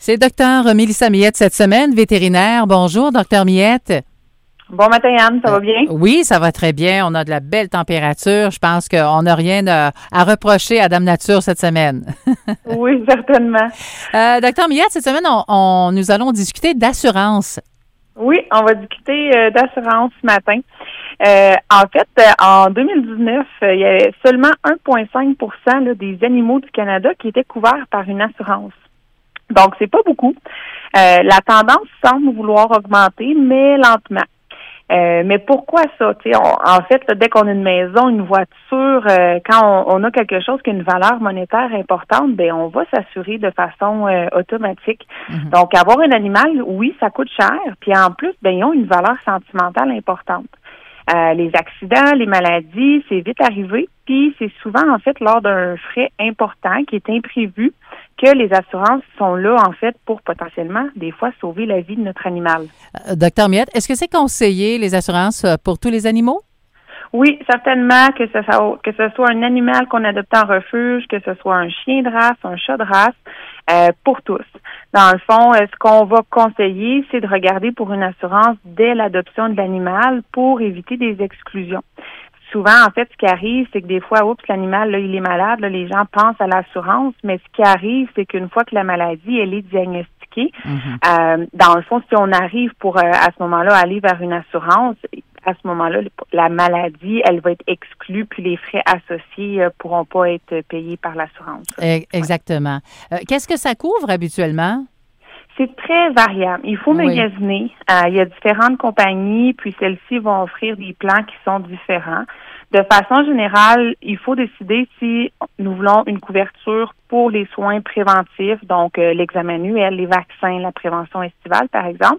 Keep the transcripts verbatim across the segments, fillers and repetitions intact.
C'est docteur Mélissa Millette cette semaine, vétérinaire. Bonjour, docteur Millette. Bon matin, Anne, ça va bien? Euh, oui, ça va très bien. On a de la belle température. Je pense qu'on n'a rien à, à reprocher à Dame Nature cette semaine. Oui, certainement. Euh, docteur Millette, cette semaine, on, on, nous allons discuter d'assurance. Oui, on va discuter euh, d'assurance ce matin. Euh, en fait, euh, en deux mille dix-neuf, euh, il y avait seulement un virgule cinq pour cent là, des animaux du Canada qui étaient couverts par une assurance. Donc, c'est pas beaucoup. Euh, la tendance semble vouloir augmenter, mais lentement. Euh, mais pourquoi ça? Tu sais, en fait, là, dès qu'on a une maison, une voiture, euh, quand on, on a quelque chose qui a une valeur monétaire importante, ben on va s'assurer de façon euh, automatique. Mm-hmm. Donc, avoir un animal, oui, ça coûte cher. Puis en plus, ben ils ont une valeur sentimentale importante. Euh, les accidents, les maladies, c'est vite arrivé. Puis c'est souvent, en fait, lors d'un frais important qui est imprévu que les assurances sont là, en fait, pour potentiellement, des fois, sauver la vie de notre animal. Euh, docteur Millette, est-ce que c'est conseillé, les assurances, pour tous les animaux? Oui, certainement, que ce soit, que ce soit un animal qu'on adopte en refuge, que ce soit un chien de race, un chat de race, euh, pour tous. Dans le fond, euh, ce qu'on va conseiller, c'est de regarder pour une assurance dès l'adoption de l'animal pour éviter des exclusions. Souvent, en fait, ce qui arrive, c'est que des fois, oups, l'animal, là, il est malade, là, les gens pensent à l'assurance, mais ce qui arrive, c'est qu'une fois que la maladie, elle est diagnostiquée, mm-hmm. euh, dans le fond, si on arrive pour, euh, à ce moment-là, aller vers une assurance, à ce moment-là, la maladie, elle va être exclue, puis les frais associés ne pourront pas être payés par l'assurance. Exactement. Ouais. Euh, qu'est-ce que ça couvre habituellement? C'est très variable. Il faut oui. magasiner. Euh, il y a différentes compagnies, puis celles-ci vont offrir des plans qui sont différents. De façon générale, il faut décider si nous voulons une couverture pour les soins préventifs, donc euh, l'examen annuel, les vaccins, la prévention estivale, par exemple,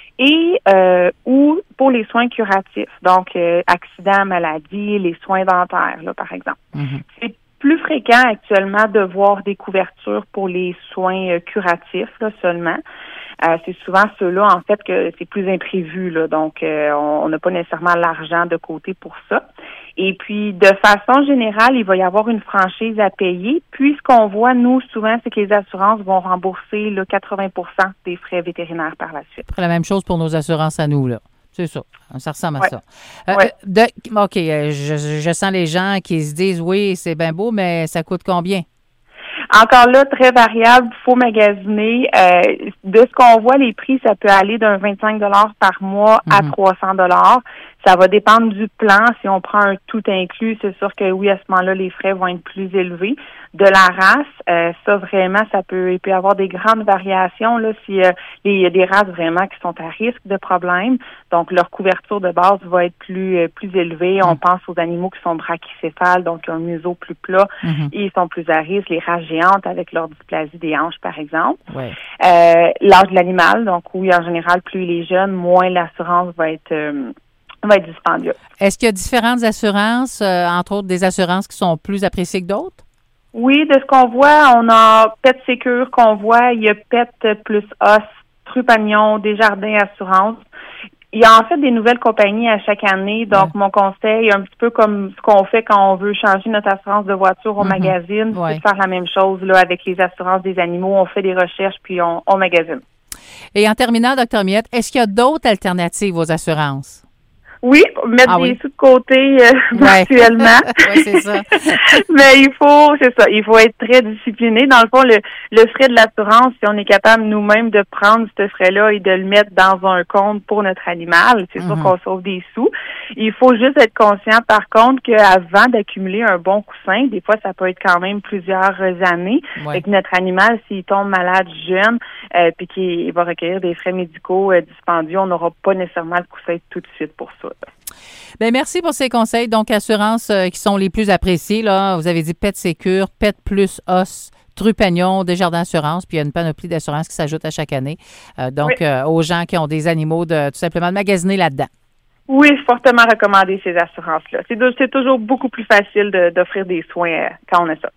et euh, ou pour les soins curatifs, donc euh, accidents, maladies, les soins dentaires, là, par exemple. Mm-hmm. C'est plus fréquent actuellement de voir des couvertures pour les soins euh, curatifs là, seulement. Euh, c'est souvent ceux-là, en fait, que c'est plus imprévu, là, donc euh, on n'a pas nécessairement l'argent de côté pour ça. Et puis, de façon générale, il va y avoir une franchise à payer. Puis, ce qu'on voit, nous, souvent, c'est que les assurances vont rembourser là, quatre-vingts pour cent des frais vétérinaires par la suite. C'est la même chose pour nos assurances à nous, là. C'est ça. Ça ressemble à ouais. ça. Euh, ouais. de, OK, je, je sens les gens qui se disent, oui, c'est bien beau, mais ça coûte combien? Encore là, très variable, il faut magasiner. Euh, de ce qu'on voit, les prix, ça peut aller d'un vingt-cinq dollars par mois mm-hmm. à trois cents dollars. Ça va dépendre du plan. Si on prend un tout inclus, c'est sûr que oui, à ce moment-là, les frais vont être plus élevés. De la race, euh, ça vraiment, ça peut, il peut y avoir des grandes variations là. Si euh, il y a des races vraiment qui sont à risque de problèmes, donc leur couverture de base va être plus euh, plus élevée. On mm. pense aux animaux qui sont brachycéphales, donc qui ont un museau plus plat, mm-hmm. et ils sont plus à risque. Les races géantes avec leur dysplasie des hanches, par exemple. Ouais. Euh, l'âge de l'animal, donc oui, en général, plus il est jeune, moins l'assurance va être euh, va être dispendieuse. Est-ce qu'il y a différentes assurances, euh, entre autres des assurances qui sont plus appréciées que d'autres? Oui, de ce qu'on voit, on a Pet Secure qu'on voit, il y a Pet plus Os, Trupanion, Desjardins Assurance. Il y a en fait des nouvelles compagnies à chaque année, donc ouais. mon conseil, un petit peu comme ce qu'on fait quand on veut changer notre assurance de voiture au mm-hmm. magazine, ouais. c'est de faire la même chose là avec les assurances des animaux. On fait des recherches puis on, on magasine. Et en terminant, docteur Millette, est-ce qu'il y a d'autres alternatives aux assurances? Oui, mettre ah, des oui. sous de côté euh, ouais. mensuellement. oui, c'est ça. Mais il faut, c'est ça, il faut être très discipliné. Dans le fond, le, le frais de l'assurance, si on est capable nous-mêmes de prendre ce frais-là et de le mettre dans un compte pour notre animal, c'est mm-hmm. sûr qu'on sauve des sous. Il faut juste être conscient, par contre, qu'avant d'accumuler un bon coussin, des fois, ça peut être quand même plusieurs années. Ouais. Et que notre animal, s'il tombe malade jeune, euh, puis qu'il va requérir des frais médicaux euh, dispendieux, on n'aura pas nécessairement le coussin tout de suite pour ça. Bien, merci pour ces conseils. Donc, assurances euh, qui sont les plus appréciées, là. Vous avez dit Pet Secure, Pet plus Os, Trupanion, Desjardins Assurance, puis il y a une panoplie d'assurances qui s'ajoute à chaque année. Euh, donc, oui. euh, aux gens qui ont des animaux, de tout simplement de magasiner là-dedans. Oui, fortement recommandé ces assurances-là. C'est, de, c'est toujours beaucoup plus facile de, d'offrir des soins euh, quand on a ça.